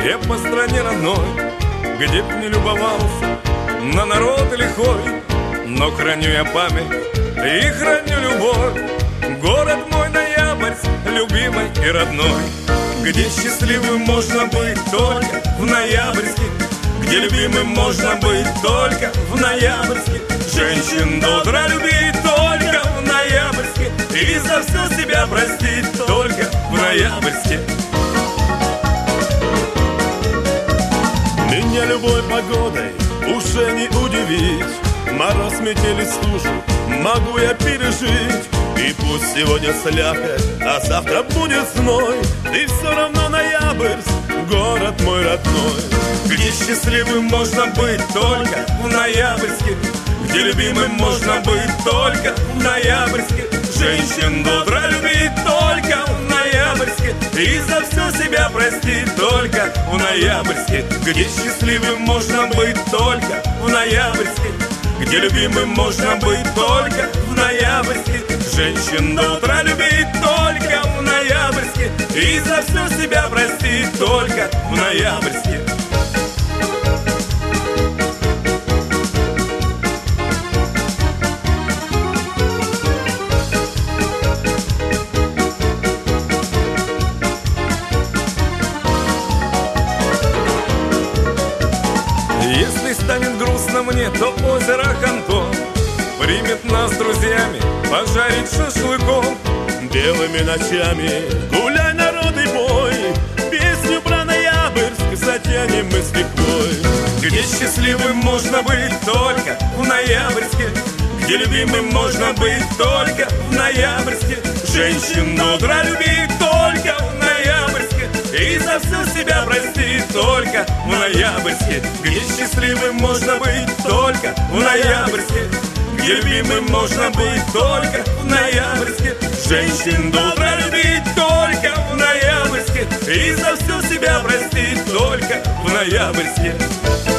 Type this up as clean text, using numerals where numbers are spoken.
я по стране родной, где б не любовался на народ лихой, но храню я память и храню любовь. Город мой Ноябрьск, любимый и родной, где счастливым можно быть только в Ноябрьске, где любимым можно быть только в Ноябрьске. Женщин до утра любить только в Ноябрьске и за все себя простить только в Ноябрьске. Меня любой погодой уже не удивить, мороз, метель и стужу могу я пережить. И пусть сегодня слякоть, а завтра будет зной, и все равно Ноябрьск, город мой родной, где счастливым можно быть только в Ноябрьске, где любимым можно быть только в Ноябрьске. Женщин до утра любить только в Ноябрьске и за все себя простить только в Ноябрьске, где счастливым можно быть только в Ноябрьске, где любимым можно быть только в Ноябрьске. Женщин до утра любить только в Ноябрьске и за все себя простить только в Ноябрьске. Если станет грустно мне, то озеро Хантон примет нас с друзьями пожарить шашлыком. Белыми ночами гуляй, народ, и бой, песню про Ноябрьск затянем мы с лихвой. Где счастливым можно быть только в Ноябрьске, где любимым можно быть только в Ноябрьске. Женщин до утра любить только в Ноябрьске и за все себя простить только в Ноябрьске, где счастливым можно быть только в Ноябрьске, где любимым можно быть только в Ноябрьске. Женщин до утра любить только в Ноябрьске и за все себя простить только в Ноябрьске.